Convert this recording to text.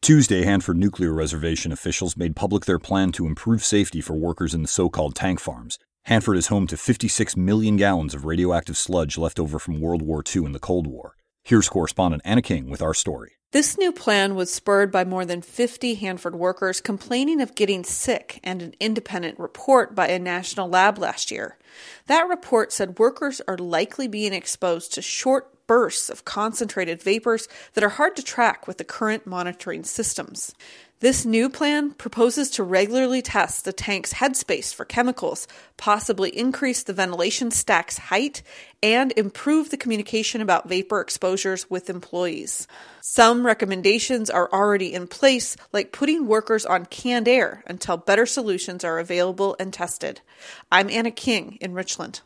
Tuesday, Hanford Nuclear Reservation officials made public their plan to improve safety for workers in the so-called tank farms. Hanford is home to 56 million gallons of radioactive sludge left over from World War II and the Cold War. Here's correspondent Anna King with our story. This new plan was spurred by more than 50 Hanford workers complaining of getting sick and an independent report by a national lab last year. That report said workers are likely being exposed to short bursts of concentrated vapors that are hard to track with the current monitoring systems. This new plan proposes to regularly test the tank's headspace for chemicals, possibly increase the ventilation stack's height, and improve the communication about vapor exposures with employees. Some recommendations are already in place, like putting workers on canned air until better solutions are available and tested. I'm Anna King in Richland.